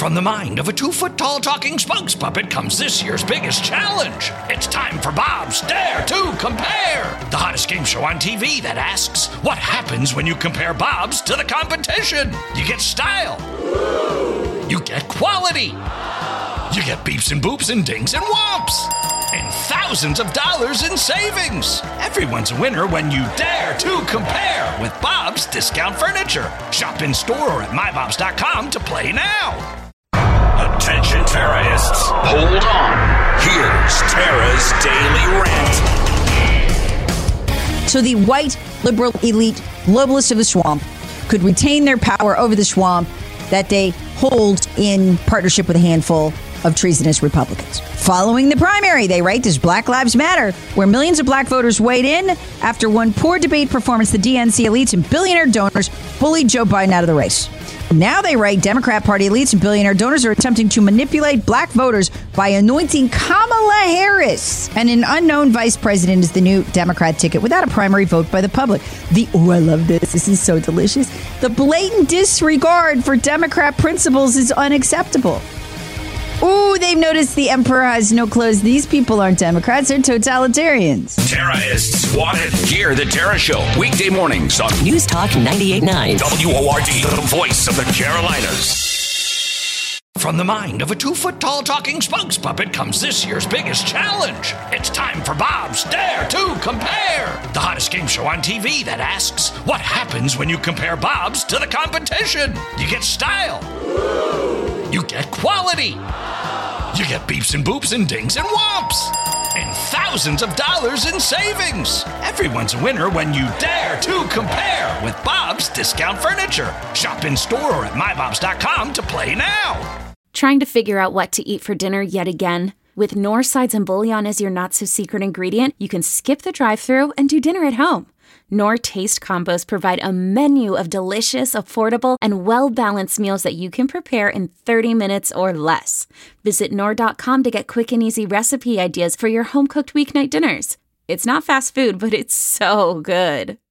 From the mind of a 2-foot-tall talking spokes puppet comes this year's biggest challenge. It's time for Bob's Dare to Compare, the hottest game show on TV that asks, what happens when you compare Bobs to the competition? You get style. You get quality. You get beeps and boops and dings and whomps. And thousands of dollars in savings. Everyone's a winner when you dare to compare with Bob's Discount Furniture. Shop in store or at mybobs.com to play now. Attention terrorists, hold on. Here's Tara's Daily Rant. So the white, liberal, elite globalists of the swamp could retain their power over the swamp that they hold in partnership with a handful of treasonous Republicans. Following the primary, they write, this Black Lives Matter, where millions of black voters weighed in after one poor debate performance, the DNC elites and billionaire donors bullied Joe Biden out of the race. Now they write, Democrat Party elites and billionaire donors are attempting to manipulate black voters by anointing Kamala Harris and an unknown vice president as the new Democrat ticket without a primary vote by the public. I love this. This is so delicious. The blatant disregard for Democrat principles is unacceptable. Ooh, they've noticed the emperor has no clothes. These people aren't Democrats, they're totalitarians. Terrorists wanted. Hear the Tara Show, weekday mornings on News Talk 98.9. WORD, the voice of the Carolinas. From the mind of a 2-foot-tall talking spokes puppet comes this year's biggest challenge. It's time for Bob's Dare to Compare, the hottest game show on TV that asks, what happens when you compare Bobs to the competition? You get style. You get quality. You get beeps and boops and dings and whomps. And thousands of dollars in savings. Everyone's a winner when you dare to compare with Bob's Discount Furniture. Shop in store or at mybobs.com to play now. Trying to figure out what to eat for dinner yet again? With Knorr sides and bouillon as your not-so-secret ingredient, you can skip the drive-thru and do dinner at home. Knorr Taste Combos provide a menu of delicious, affordable, and well-balanced meals that you can prepare in 30 minutes or less. Visit Knorr.com to get quick and easy recipe ideas for your home-cooked weeknight dinners. It's not fast food, but it's so good.